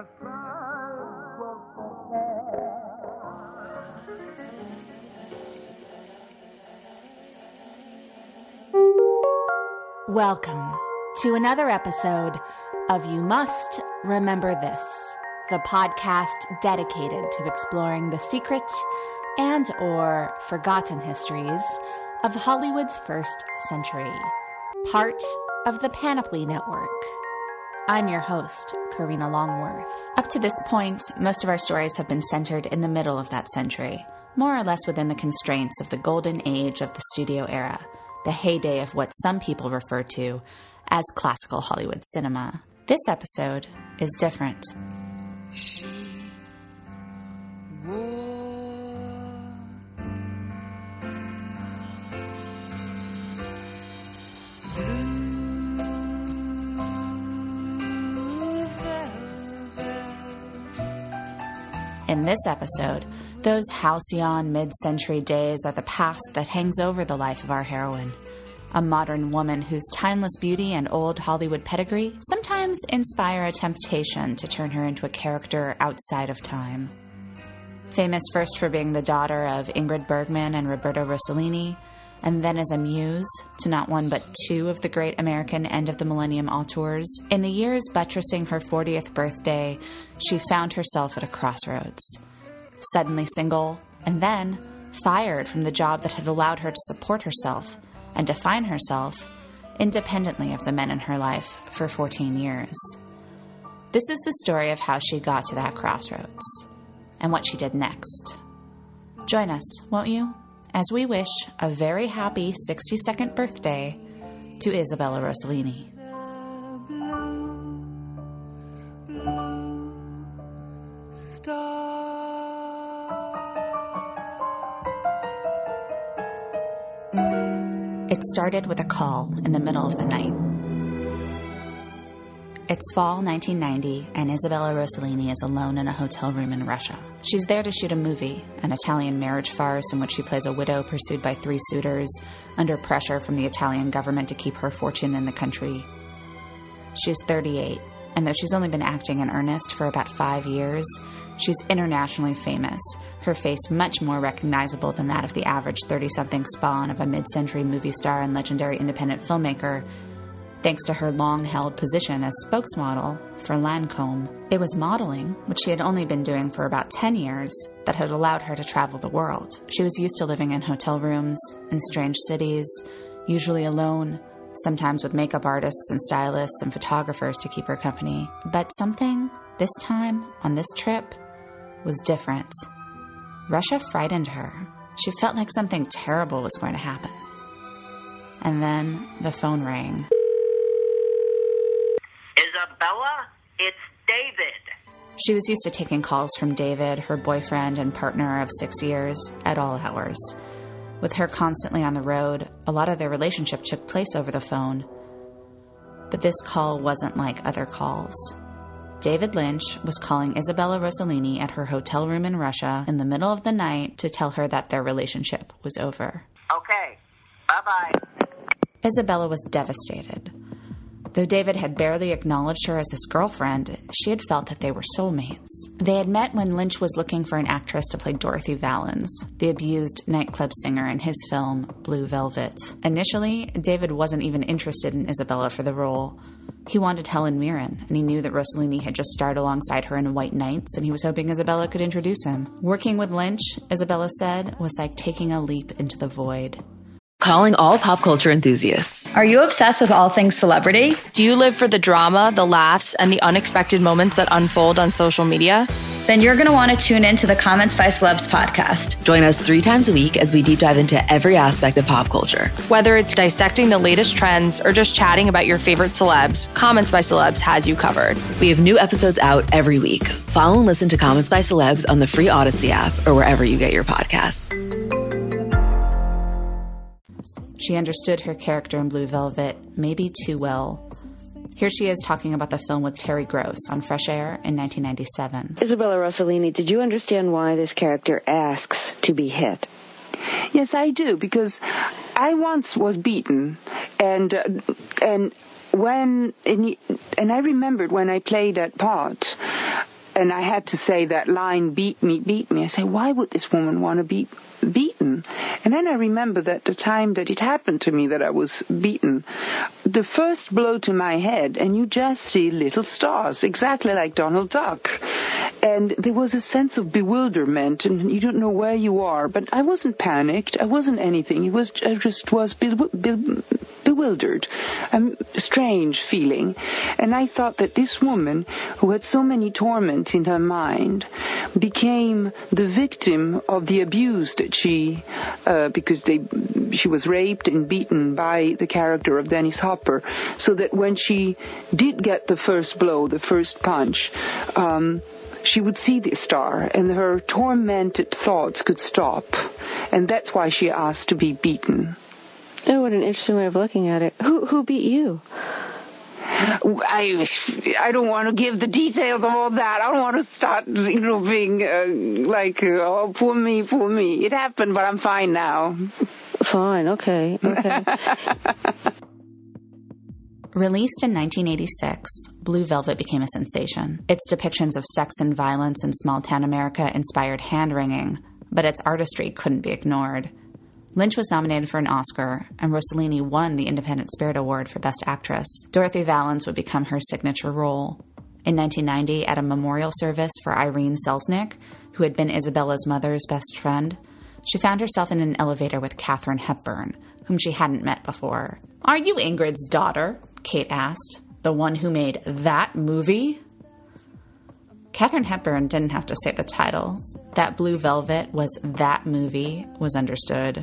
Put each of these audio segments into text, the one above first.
Welcome to another episode of You Must Remember This, the podcast dedicated to exploring the secret and or forgotten histories of Hollywood's first century, part of the Panoply Network. I'm your host, Karina Longworth. Up to this point, most of our stories have been centered in the middle of that century, more or less within the constraints of the golden age of the studio era, the heyday of what some people refer to as classical Hollywood cinema. This episode is different. In this episode, those halcyon mid-century days are the past that hangs over the life of our heroine, a modern woman whose timeless beauty and old Hollywood pedigree sometimes inspire a temptation to turn her into a character outside of time. Famous first for being the daughter of Ingrid Bergman and Roberto Rossellini, and then as a muse to not one but two of the great American end-of-the-millennium auteurs, in the years buttressing her 40th birthday, she found herself at a crossroads. Suddenly single, and then fired from the job that had allowed her to support herself and define herself independently of the men in her life for 14 years. This is the story of how she got to that crossroads and what she did next. Join us, won't you, as we wish a very happy 62nd birthday to Isabella Rossellini. It started with a call in the middle of the night. It's fall 1990, and Isabella Rossellini is alone in a hotel room in Russia. She's there to shoot a movie, an Italian marriage farce in which she plays a widow pursued by three suitors, under pressure from the Italian government to keep her fortune in the country. She's 38, and though she's only been acting in earnest for about 5 years, she's internationally famous, her face much more recognizable than that of the average 30-something spawn of a mid-century movie star and legendary independent filmmaker, thanks to her long-held position as spokesmodel for Lancome. It was modeling, which she had only been doing for about 10 years, that had allowed her to travel the world. She was used to living in hotel rooms, in strange cities, usually alone, sometimes with makeup artists and stylists and photographers to keep her company. But something, this time, on this trip, was different. Russia frightened her. She felt like something terrible was going to happen. And then the phone rang. Isabella, it's David. She was used to taking calls from David, her boyfriend and partner of 6 years, at all hours. With her constantly on the road, a lot of their relationship took place over the phone. But this call wasn't like other calls. David Lynch was calling Isabella Rossellini at her hotel room in Russia in the middle of the night to tell her that their relationship was over. Okay, bye-bye. Isabella was devastated. Though David had barely acknowledged her as his girlfriend, she had felt that they were soulmates. They had met when Lynch was looking for an actress to play Dorothy Valens, the abused nightclub singer in his film Blue Velvet. Initially, David wasn't even interested in Isabella for the role. He wanted Helen Mirren, and he knew that Rossellini had just starred alongside her in White Nights, and he was hoping Isabella could introduce him. Working with Lynch, Isabella said, was like taking a leap into the void. Calling all pop culture enthusiasts. Are you obsessed with all things celebrity? Do you live for the drama, the laughs, and the unexpected moments that unfold on social media? Then you're going to want to tune in to the Comments by Celebs podcast. Join us 3 times a week as we deep dive into every aspect of pop culture. Whether it's dissecting the latest trends or just chatting about your favorite celebs, Comments by Celebs has you covered. We have new episodes out every week. Follow and listen to Comments by Celebs on the free Odyssey app or wherever you get your podcasts. She understood her character in Blue Velvet maybe too well. Here she is talking about the film with Terry Gross on Fresh Air in 1997. Isabella Rossellini, did you understand why this character asks to be hit? Yes, I do, because I once was beaten, and I remembered when I played that part, And I had to say that line, beat me. I said, why would this woman want to be beaten? And then I remember that the time that it happened to me that I was beaten, the first blow to my head, and you just see little stars, exactly like Donald Duck. And there was a sense of bewilderment, and you don't know where you are. But I wasn't panicked. I wasn't anything. I just was bewildered. A strange feeling. And I thought that this woman, who had so many torments in her mind, became the victim of the abuse that she was raped and beaten by the character of Dennis Hopper, so that when she did get the first blow, the first punch, she would see the star, and her tormented thoughts could stop. And that's why she asked to be beaten. Oh, what an interesting way of looking at it. Who beat you? I don't want to give the details of all that. I don't want to start, being oh, poor me. It happened, but I'm fine now. Fine, okay. Released in 1986, Blue Velvet became a sensation. Its depictions of sex and violence in small-town America inspired hand-wringing, but its artistry couldn't be ignored. Lynch was nominated for an Oscar, and Rossellini won the Independent Spirit Award for Best Actress. Dorothy Valens would become her signature role. In 1990, at a memorial service for Irene Selznick, who had been Isabella's mother's best friend, she found herself in an elevator with Katharine Hepburn, whom she hadn't met before. "Are you Ingrid's daughter?" Kate asked. "The one who made that movie?" Katharine Hepburn didn't have to say the title. That Blue Velvet was that movie was understood.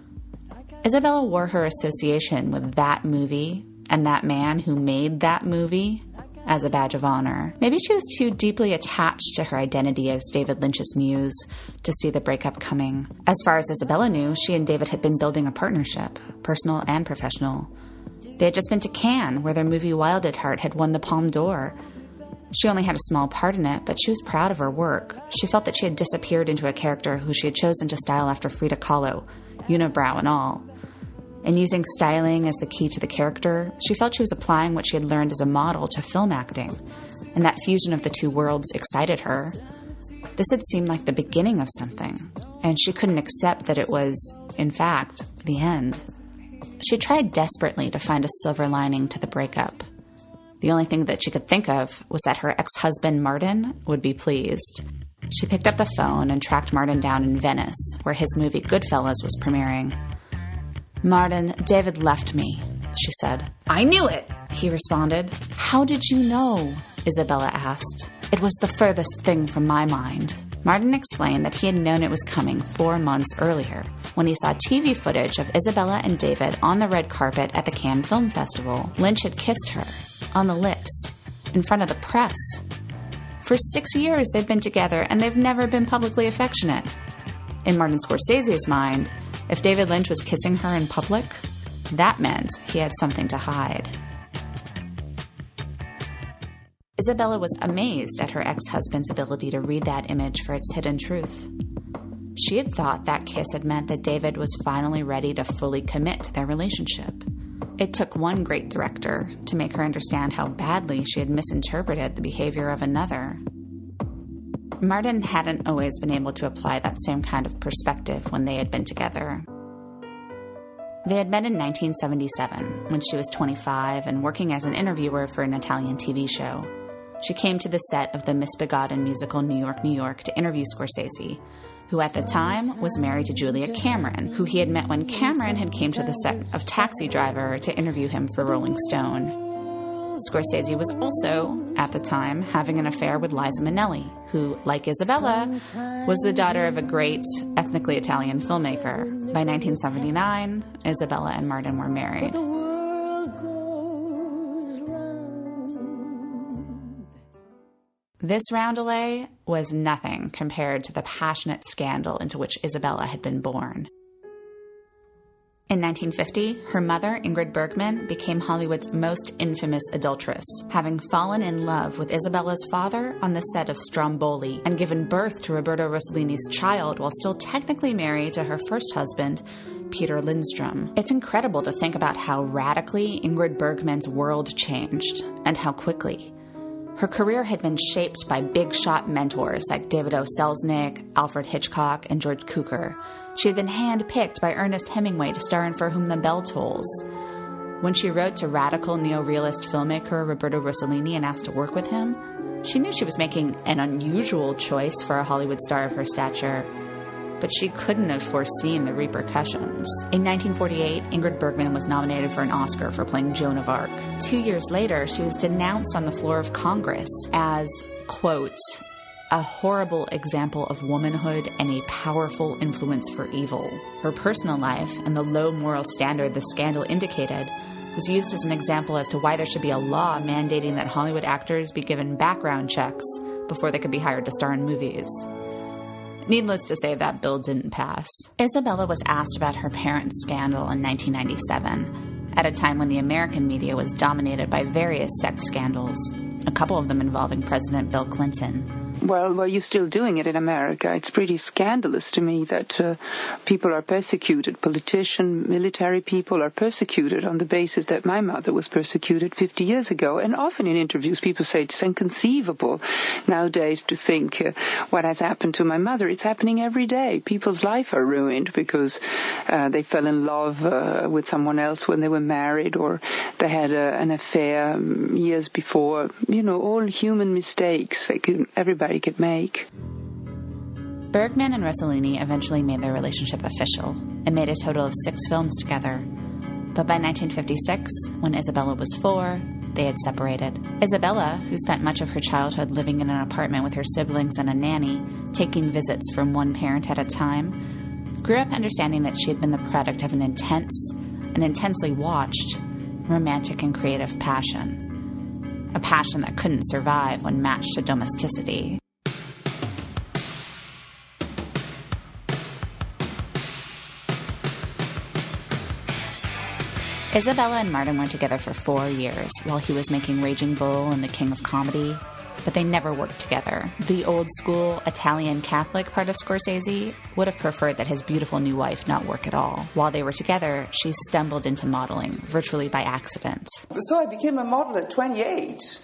Isabella wore her association with that movie and that man who made that movie as a badge of honor. Maybe she was too deeply attached to her identity as David Lynch's muse to see the breakup coming. As far as Isabella knew, she and David had been building a partnership, personal and professional. They had just been to Cannes, where their movie Wild at Heart had won the Palme d'Or. She only had a small part in it, but she was proud of her work. She felt that she had disappeared into a character who she had chosen to style after Frida Kahlo, unibrow and all. And using styling as the key to the character, she felt she was applying what she had learned as a model to film acting, and that fusion of the two worlds excited her. This had seemed like the beginning of something, and she couldn't accept that it was, in fact, the end. She tried desperately to find a silver lining to the breakup. The only thing that she could think of was that her ex-husband, Martin, would be pleased. She picked up the phone and tracked Martin down in Venice, where his movie Goodfellas was premiering. "Martin, David left me," she said. "I knew it," he responded. "How did you know?" Isabella asked. "It was the furthest thing from my mind." Martin explained that he had known it was coming 4 months earlier, when he saw TV footage of Isabella and David on the red carpet at the Cannes Film Festival. Lynch had kissed her, on the lips, in front of the press. For 6 years they've been together, and they've never been publicly affectionate. In Martin Scorsese's mind, if David Lynch was kissing her in public, that meant he had something to hide. Isabella was amazed at her ex-husband's ability to read that image for its hidden truth. She had thought that kiss had meant that David was finally ready to fully commit to their relationship. It took one great director to make her understand how badly she had misinterpreted the behavior of another. Martin hadn't always been able to apply that same kind of perspective when they had been together. They had met in 1977, when she was 25 and working as an interviewer for an Italian TV show. She came to the set of the misbegotten musical New York, New York to interview Scorsese, who at the time was married to Julia Cameron, who he had met when Cameron had came to the set of Taxi Driver to interview him for Rolling Stone. Scorsese was also, at the time, having an affair with Liza Minnelli, who, like Isabella, was the daughter of a great ethnically Italian filmmaker. By 1979, Isabella and Martin were married. This roundelay was nothing compared to the passionate scandal into which Isabella had been born. In 1950, her mother, Ingrid Bergman, became Hollywood's most infamous adulteress, having fallen in love with Isabella's father on the set of Stromboli and given birth to Roberto Rossellini's child while still technically married to her first husband, Peter Lindstrom. It's incredible to think about how radically Ingrid Bergman's world changed, and how quickly. Her career had been shaped by big-shot mentors like David O. Selznick, Alfred Hitchcock, and George Cukor. She had been hand-picked by Ernest Hemingway to star in For Whom the Bell Tolls. When she wrote to radical neo-realist filmmaker Roberto Rossellini and asked to work with him, she knew she was making an unusual choice for a Hollywood star of her stature, but she couldn't have foreseen the repercussions. In 1948, Ingrid Bergman was nominated for an Oscar for playing Joan of Arc. 2 years later, she was denounced on the floor of Congress as, quote, a horrible example of womanhood and a powerful influence for evil. Her personal life and the low moral standard the scandal indicated was used as an example as to why there should be a law mandating that Hollywood actors be given background checks before they could be hired to star in movies. Needless to say, that bill didn't pass. Isabella was asked about her parents' scandal in 1997, at a time when the American media was dominated by various sex scandals, a couple of them involving President Bill Clinton. Well, you're still doing it in America. It's pretty scandalous to me that people are persecuted. Politicians, military people are persecuted on the basis that my mother was persecuted 50 years ago. And often in interviews, people say it's inconceivable nowadays to think what has happened to my mother. It's happening every day. People's lives are ruined because they fell in love with someone else when they were married, or they had an affair years before. You know, all human mistakes everybody could make. Bergman and Rossellini eventually made their relationship official and made a total of 6 films together. But by 1956, when Isabella was 4, they had separated. Isabella, who spent much of her childhood living in an apartment with her siblings and a nanny, taking visits from one parent at a time, grew up understanding that she had been the product of an intensely watched, romantic and creative passion. A passion that couldn't survive when matched to domesticity. Isabella and Martin were together for 4 years while he was making Raging Bull and The King of Comedy, but they never worked together. The old-school Italian Catholic part of Scorsese would have preferred that his beautiful new wife not work at all. While they were together, she stumbled into modeling, virtually by accident. So I became a model at 28,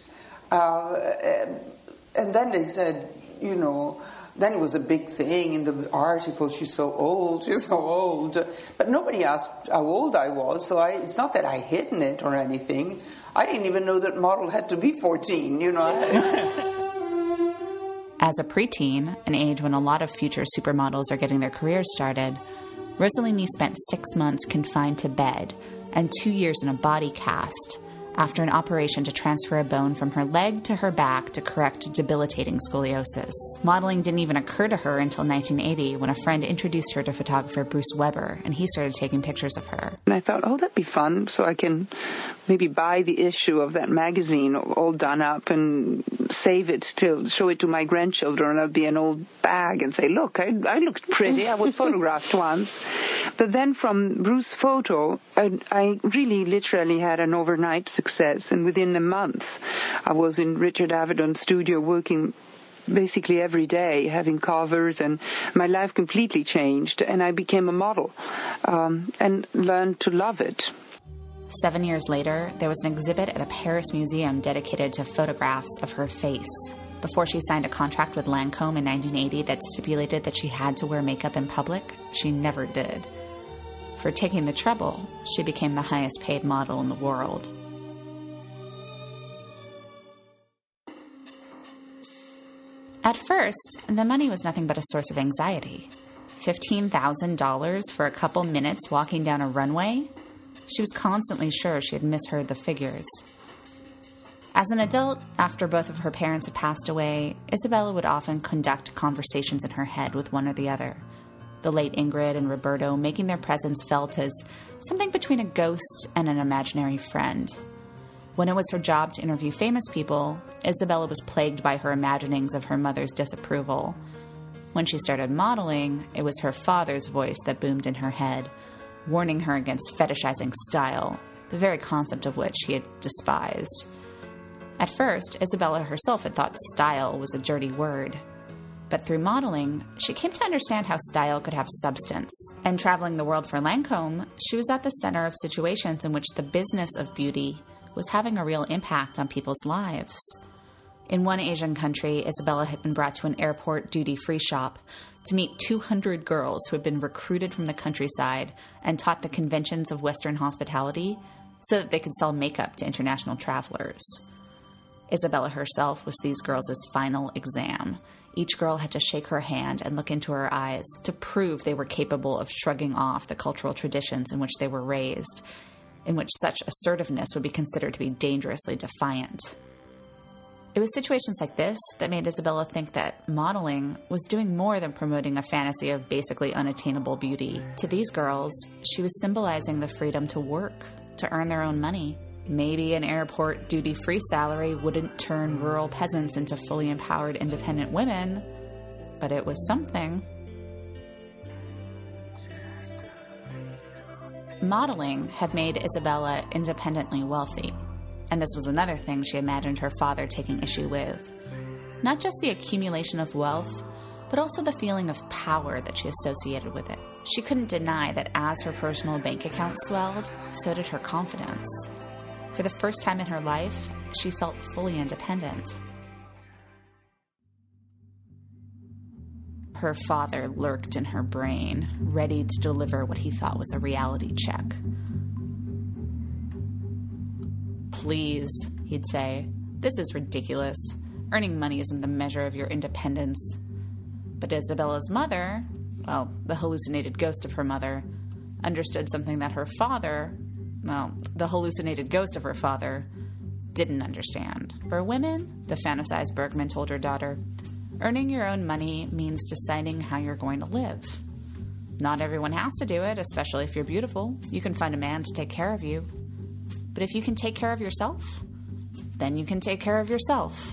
and then they said, you know, then it was a big thing in the article, she's so old. But nobody asked how old I was, so it's not that I hidden it or anything. I didn't even know that model had to be 14, you know. As a preteen, an age when a lot of future supermodels are getting their careers started, Rossellini spent 6 months confined to bed and 2 years in a body cast after an operation to transfer a bone from her leg to her back to correct debilitating scoliosis. Modeling didn't even occur to her until 1980 when a friend introduced her to photographer Bruce Weber, and he started taking pictures of her. And I thought, oh, that'd be fun, so I can maybe buy the issue of that magazine all done up and save it to show it to my grandchildren, and it'll be an old bag and say, look, I looked pretty, I was photographed once. But then from Bruce's photo, I really literally had an overnight success, and within a month I was in Richard Avedon's studio working basically every day, having covers, and my life completely changed, and I became a model and learned to love it. 7 years later, there was an exhibit at a Paris museum dedicated to photographs of her face. Before she signed a contract with Lancôme in 1980 that stipulated that she had to wear makeup in public, she never did. For taking the trouble, she became the highest paid model in the world. At first, the money was nothing but a source of anxiety. $15,000 for a couple minutes walking down a runway? She was constantly sure she had misheard the figures. As an adult, after both of her parents had passed away, Isabella would often conduct conversations in her head with one or the other. The late Ingrid and Roberto making their presence felt as something between a ghost and an imaginary friend. When it was her job to interview famous people, Isabella was plagued by her imaginings of her mother's disapproval. When she started modeling, it was her father's voice that boomed in her head, warning her against fetishizing style, the very concept of which she had despised. At first, Isabella herself had thought style was a dirty word. But through modeling, she came to understand how style could have substance. And traveling the world for Lancôme, she was at the center of situations in which the business of beauty was having a real impact on people's lives. In one Asian country, Isabella had been brought to an airport duty-free shop to meet 200 girls who had been recruited from the countryside and taught the conventions of Western hospitality so that they could sell makeup to international travelers. Isabella herself was these girls' final exam. Each girl had to shake her hand and look into her eyes to prove they were capable of shrugging off the cultural traditions in which they were raised, in which such assertiveness would be considered to be dangerously defiant. It was situations like this that made Isabella think that modeling was doing more than promoting a fantasy of basically unattainable beauty. To these girls, she was symbolizing the freedom to work, to earn their own money. Maybe an airport duty-free salary wouldn't turn rural peasants into fully empowered independent women, but it was something. Modeling had made Isabella independently wealthy. And this was another thing she imagined her father taking issue with. Not just the accumulation of wealth, but also the feeling of power that she associated with it. She couldn't deny that as her personal bank account swelled, so did her confidence. For the first time in her life, she felt fully independent. Her father lurked in her brain, ready to deliver what he thought was a reality check. "Please," he'd say, "this is ridiculous. Earning money isn't the measure of your independence." But Isabella's mother, well, the hallucinated ghost of her mother, understood something that her father, well, the hallucinated ghost of her father, didn't understand. For women, the fantasized Bergman told her daughter, earning your own money means deciding how you're going to live. Not everyone has to do it, especially if you're beautiful. You can find a man to take care of you. But if you can take care of yourself, then you can take care of yourself.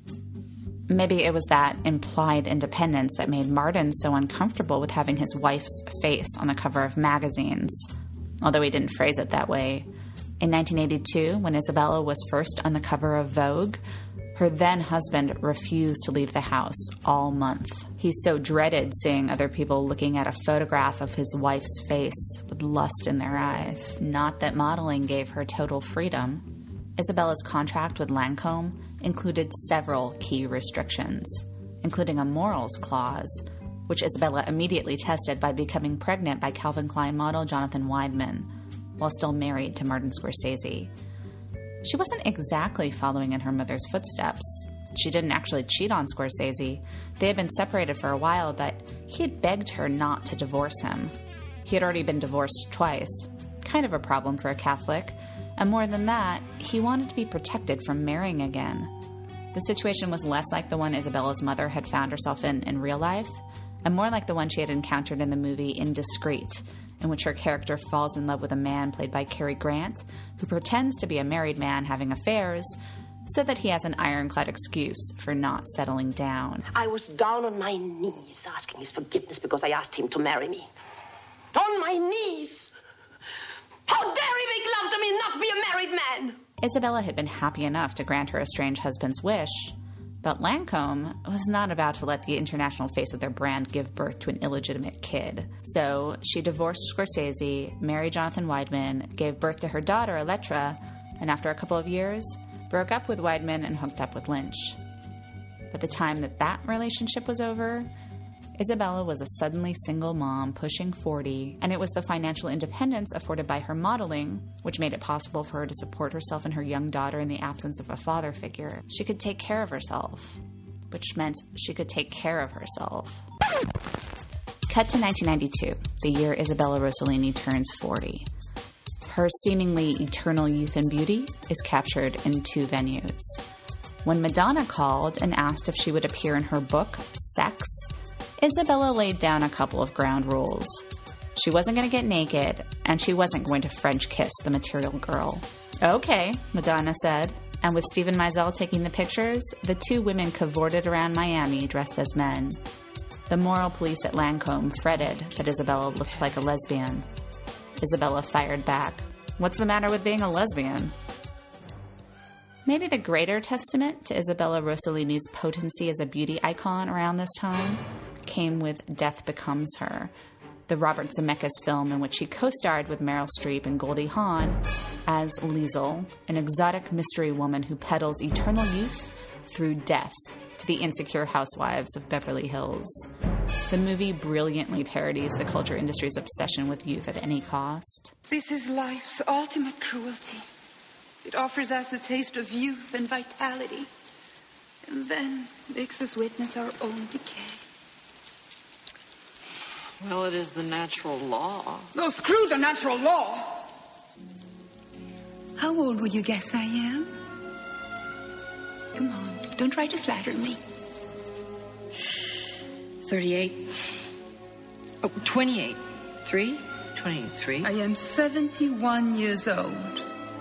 Maybe it was that implied independence that made Martin so uncomfortable with having his wife's face on the cover of magazines, although he didn't phrase it that way. In 1982, when Isabella was first on the cover of Vogue, her then-husband refused to leave the house all month. He so dreaded seeing other people looking at a photograph of his wife's face with lust in their eyes. Not that modeling gave her total freedom. Isabella's contract with Lancôme included several key restrictions, including a morals clause, which Isabella immediately tested by becoming pregnant by Calvin Klein model Jonathan Weidman, while still married to Martin Scorsese. She wasn't exactly following in her mother's footsteps. She didn't actually cheat on Scorsese. They had been separated for a while, but he had begged her not to divorce him. He had already been divorced twice, kind of a problem for a Catholic, and more than that, he wanted to be protected from marrying again. The situation was less like the one Isabella's mother had found herself in real life, and more like the one she had encountered in the movie Indiscreet, in which her character falls in love with a man played by Cary Grant, who pretends to be a married man having affairs so that he has an ironclad excuse for not settling down. I was down on my knees asking his forgiveness because I asked him to marry me. On my knees! How dare he make love to me and not be a married man? Isabella had been happy enough to grant her estranged husband's wish, but Lancôme was not about to let the international face of their brand give birth to an illegitimate kid. So she divorced Scorsese, married Jonathan Weidman, gave birth to her daughter, Elettra, and after a couple of years, broke up with Weidman and hooked up with Lynch. By the time that relationship was over, Isabella was a suddenly single mom pushing 40, and it was the financial independence afforded by her modeling which made it possible for her to support herself and her young daughter in the absence of a father figure. She could take care of herself, which meant she could take care of herself. Cut to 1992, the year Isabella Rossellini turns 40. Her seemingly eternal youth and beauty is captured in two venues. When Madonna called and asked if she would appear in her book, Sex, Isabella laid down a couple of ground rules. She wasn't going to get naked, and she wasn't going to French kiss the material girl. "Okay," Madonna said, and with Steven Meisel taking the pictures, the two women cavorted around Miami dressed as men. The moral police at Lancôme fretted that Isabella looked like a lesbian. Isabella fired back, "What's the matter with being a lesbian?" Maybe the greater testament to Isabella Rossellini's potency as a beauty icon around this time came with Death Becomes Her, the Robert Zemeckis film in which she co-starred with Meryl Streep and Goldie Hawn as Liesl, an exotic mystery woman who peddles eternal youth through death to the insecure housewives of Beverly Hills. The movie brilliantly parodies the culture industry's obsession with youth at any cost. This is life's ultimate cruelty. It offers us the taste of youth and vitality, and then makes us witness our own decay. Well, it is the natural law. Oh, screw the natural law! How old would you guess I am? Come on, don't try to flatter me. 38. Oh, 28. 23. I am 71 years old.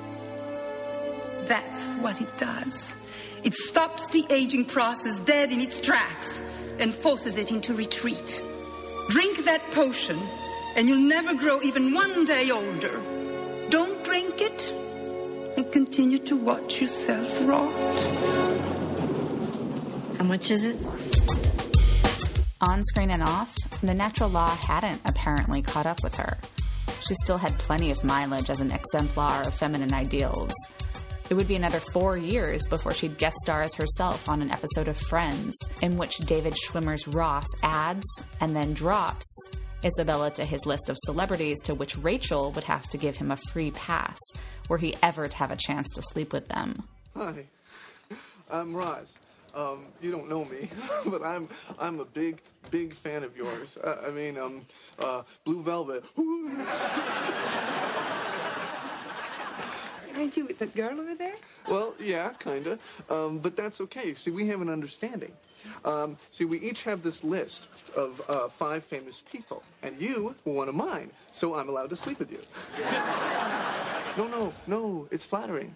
That's what it does. It stops the aging process dead in its tracks and forces it into retreat. Drink that potion, and you'll never grow even one day older. Don't drink it, and continue to watch yourself rot. How much is it? On screen and off, the natural law hadn't apparently caught up with her. She still had plenty of mileage as an exemplar of feminine ideals. It would be another 4 years before she'd guest star as herself on an episode of Friends, in which David Schwimmer's Ross adds and then drops Isabella to his list of celebrities to which Rachel would have to give him a free pass were he ever to have a chance to sleep with them. Hi, I'm Ross. You don't know me, but I'm a big fan of yours. Blue Velvet. Aren't you with that girl over there? Well, yeah, kinda. But that's okay. See, we have an understanding. We each have this list of 5 famous people, and you were one of mine, so I'm allowed to sleep with you. No, it's flattering.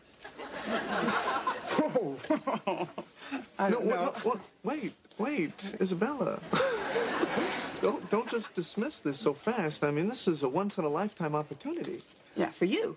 Wait, Isabella. Don't just dismiss this so fast. I mean, this is a once-in-a-lifetime opportunity. Yeah, for you.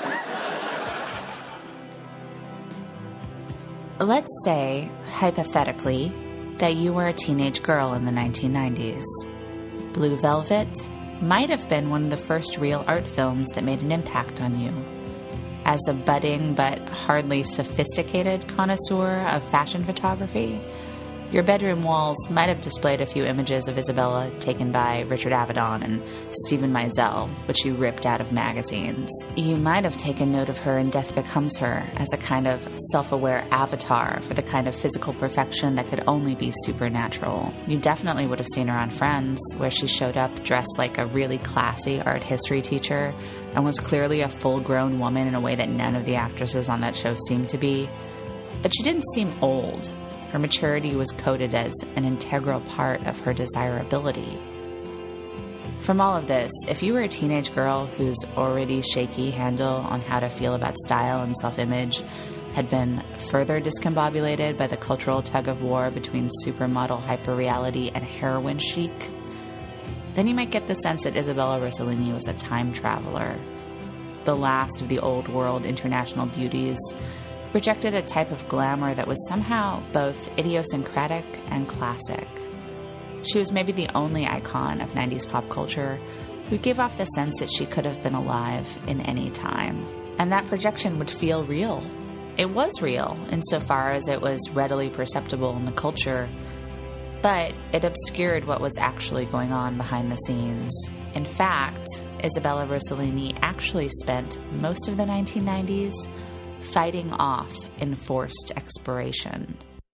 Let's say, hypothetically, that you were a teenage girl in the 1990s. Blue Velvet might have been one of the first real art films that made an impact on you. As a budding but hardly sophisticated connoisseur of fashion photography, your bedroom walls might have displayed a few images of Isabella taken by Richard Avedon and Stephen Meisel, which you ripped out of magazines. You might have taken note of her in Death Becomes Her as a kind of self-aware avatar for the kind of physical perfection that could only be supernatural. You definitely would have seen her on Friends, where she showed up dressed like a really classy art history teacher and was clearly a full-grown woman in a way that none of the actresses on that show seemed to be. But she didn't seem old. Her maturity was coded as an integral part of her desirability. From all of this, if you were a teenage girl whose already shaky handle on how to feel about style and self-image had been further discombobulated by the cultural tug-of-war between supermodel hyperreality and heroin chic, then you might get the sense that Isabella Rossellini was a time traveler. The last of the old world international beauties projected a type of glamour that was somehow both idiosyncratic and classic. She was maybe the only icon of 90s pop culture who gave off the sense that she could have been alive in any time. And that projection would feel real. It was real insofar as it was readily perceptible in the culture, but it obscured what was actually going on behind the scenes. In fact, Isabella Rossellini actually spent most of the 1990s fighting off enforced expiration.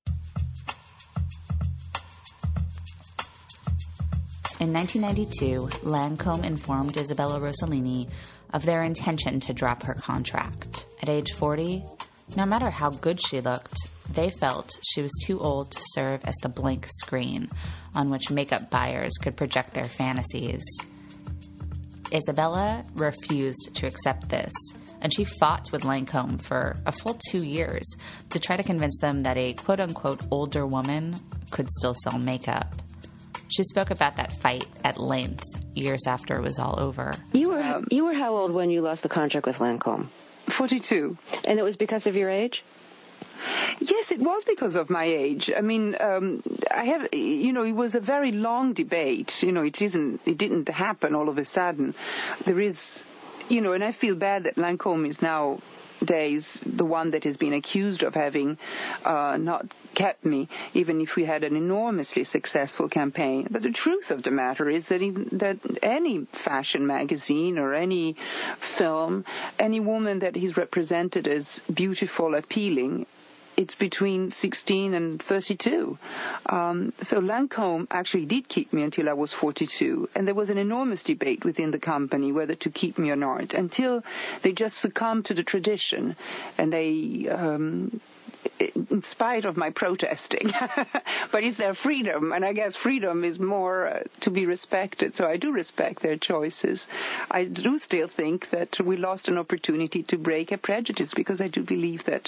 In 1992, Lancome informed Isabella Rossellini of their intention to drop her contract. At age 40, no matter how good she looked, they felt she was too old to serve as the blank screen on which makeup buyers could project their fantasies. Isabella refused to accept this, and she fought with Lancome for a full 2 years to try to convince them that a quote-unquote older woman could still sell makeup. She spoke about that fight at length years after it was all over. You were how old when you lost the contract with Lancome? 42. And it was because of your age? Yes, it was because of my age. I mean, it was a very long debate. It didn't happen all of a sudden. There is, and I feel bad that Lancome is now days the one that has been accused of having not kept me, even if we had an enormously successful campaign. But the truth of the matter is that any fashion magazine or any film, any woman that is represented as beautiful, appealing, it's between 16 and 32. So Lancôme actually did keep me until I was 42. And there was an enormous debate within the company whether to keep me or not, until they just succumbed to the tradition. And they, in spite of my protesting, but it's their freedom. And I guess freedom is more to be respected. So I do respect their choices. I do still think that we lost an opportunity to break a prejudice, because I do believe that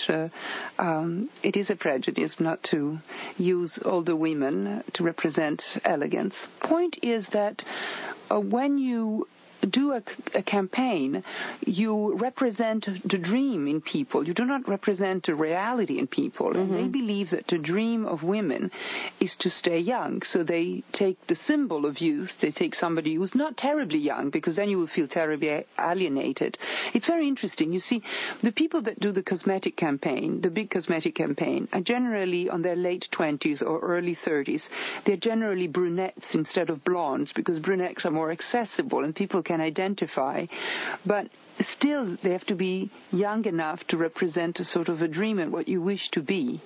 it is a prejudice not to use older women to represent elegance. Point is that when you do a campaign, you represent the dream in people. You do not represent the reality in people. Mm-hmm. And they believe that the dream of women is to stay young. So they take the symbol of youth. They take somebody who's not terribly young, because then you will feel terribly alienated. It's very interesting. You see, the people that do the cosmetic campaign, the big cosmetic campaign, are generally on their late 20s or early 30s. They're generally brunettes instead of blondes, because brunettes are more accessible and people can identify, but still they have to be young enough to represent a sort of a dream and what you wish to be.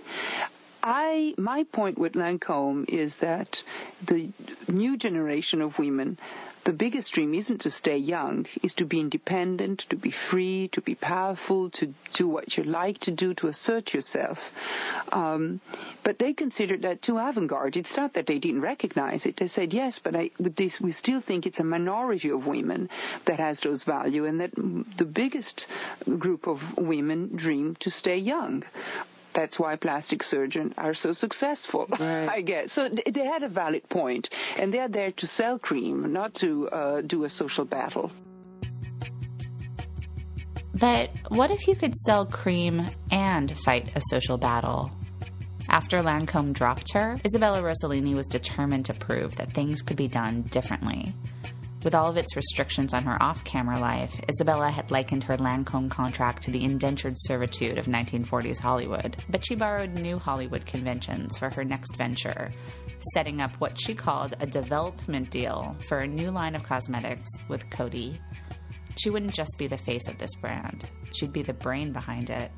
My point with Lancôme is that the new generation of women, the biggest dream isn't to stay young, is to be independent, to be free, to be powerful, to do what you like to do, to assert yourself. But they considered that too avant-garde. It's not that they didn't recognize it. They said, yes, but we still think it's a minority of women that has those values, and that the biggest group of women dream to stay young. That's why plastic surgeons are so successful, right. I guess. So they had a valid point, and they're there to sell cream, not to do a social battle. But what if you could sell cream and fight a social battle? After Lancôme dropped her, Isabella Rossellini was determined to prove that things could be done differently. With all of its restrictions on her off-camera life, Isabella had likened her Lancôme contract to the indentured servitude of 1940s Hollywood. But she borrowed new Hollywood conventions for her next venture, setting up what she called a development deal for a new line of cosmetics with Coty. She wouldn't just be the face of this brand. She'd be the brain behind it.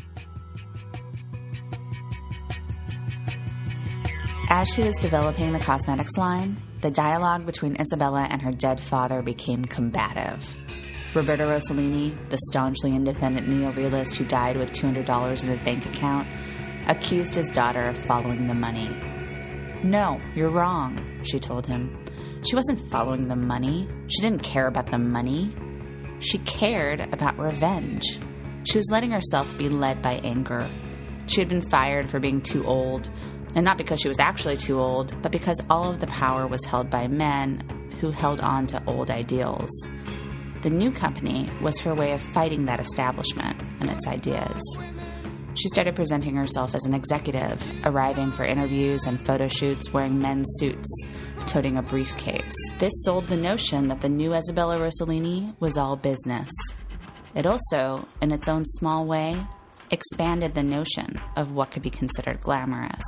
As she was developing the cosmetics line, the dialogue between Isabella and her dead father became combative. Roberto Rossellini, the staunchly independent neorealist who died with $200 in his bank account, accused his daughter of following the money. No, you're wrong, she told him. She wasn't following the money. She didn't care about the money. She cared about revenge. She was letting herself be led by anger. She had been fired for being too old, and not because she was actually too old, but because all of the power was held by men who held on to old ideals. The new company was her way of fighting that establishment and its ideas. She started presenting herself as an executive, arriving for interviews and photo shoots wearing men's suits, toting a briefcase. This sold the notion that the new Isabella Rossellini was all business. It also, in its own small way, expanded the notion of what could be considered glamorous.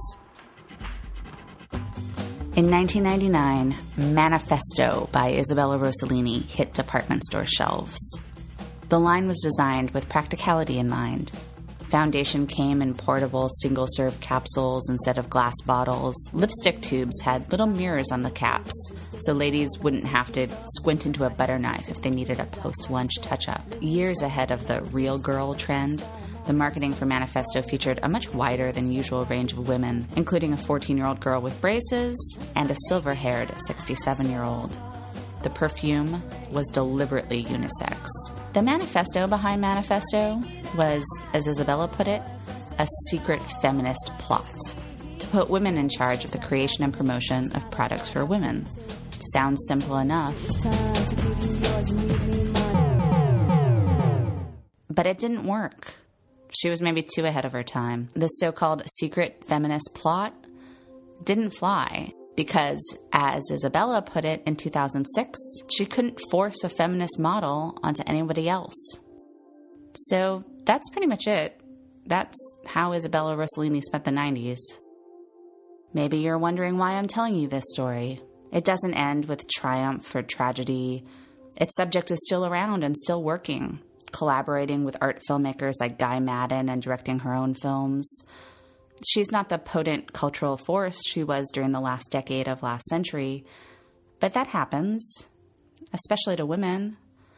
In 1999, Manifesto by Isabella Rossellini hit department store shelves. The line was designed with practicality in mind. Foundation came in portable single-serve capsules instead of glass bottles. Lipstick tubes had little mirrors on the caps, so ladies wouldn't have to squint into a butter knife if they needed a post-lunch touch-up. Years ahead of the real girl trend, the marketing for Manifesto featured a much wider than usual range of women, including a 14-year-old girl with braces and a silver-haired 67-year-old. The perfume was deliberately unisex. The manifesto behind Manifesto was, as Isabella put it, a secret feminist plot to put women in charge of the creation and promotion of products for women. Sounds simple enough. But it didn't work. She was maybe too ahead of her time. The so-called secret feminist plot didn't fly because, as Isabella put it in 2006, she couldn't force a feminist model onto anybody else. So That's pretty much it. That's how Isabella Rossellini spent the 90s. Maybe you're wondering why I'm telling you this story. It doesn't end with triumph or tragedy. Its subject is still around and still working, collaborating with art filmmakers like Guy Maddin and directing her own films. She's not the potent cultural force she was during the last decade of last century, but that happens, especially to women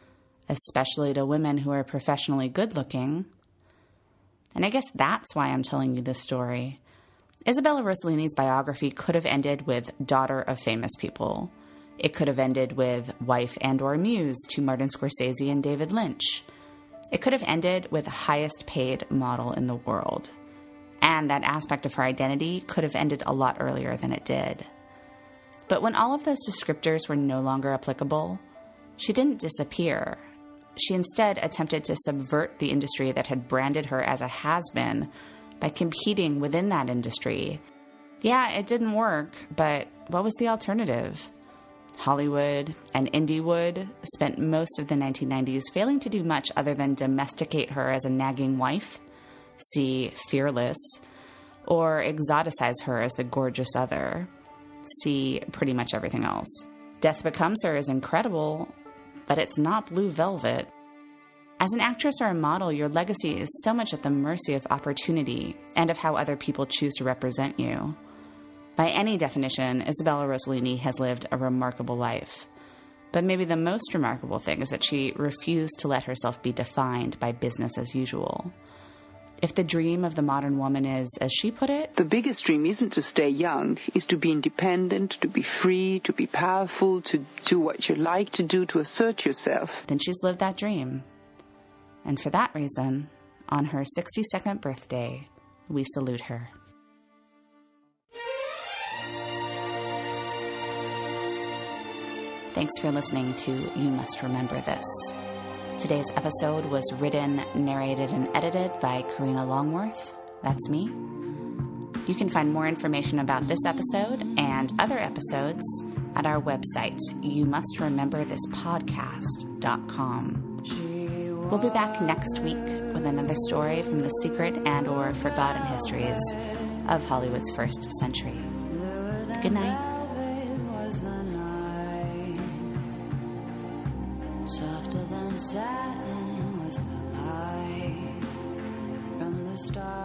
who are professionally good-looking. And I guess that's why I'm telling you this story. Isabella Rossellini's biography could have ended with daughter of famous people. It could have ended with wife and/or muse to Martin Scorsese and David Lynch. It could have ended with highest paid model in the world. And that aspect of her identity could have ended a lot earlier than it did. But when all of those descriptors were no longer applicable, she didn't disappear. She instead attempted to subvert the industry that had branded her as a has-been by competing within that industry. Yeah, it didn't work, but what was the alternative? Hollywood and Indiewood spent most of the 1990s failing to do much other than domesticate her as a nagging wife, see Fearless, or exoticize her as the gorgeous other, see pretty much everything else. Death Becomes Her is incredible, but it's not Blue Velvet. As an actress or a model, your legacy is so much at the mercy of opportunity and of how other people choose to represent you. By any definition, Isabella Rossellini has lived a remarkable life. But maybe the most remarkable thing is that she refused to let herself be defined by business as usual. If the dream of the modern woman is, as she put it, the biggest dream isn't to stay young, is to be independent, to be free, to be powerful, to do what you like to do, to assert yourself. Then she's lived that dream. And for that reason, on her 62nd birthday, we salute her. Thanks for listening to You Must Remember This. Today's episode was written, narrated, and edited by Karina Longworth. That's me. You can find more information about this episode and other episodes at our website, youmustrememberthispodcast.com. We'll be back next week with another story from the secret and/or forgotten histories of Hollywood's first century. Good night. Softer than satin was the light from the stars.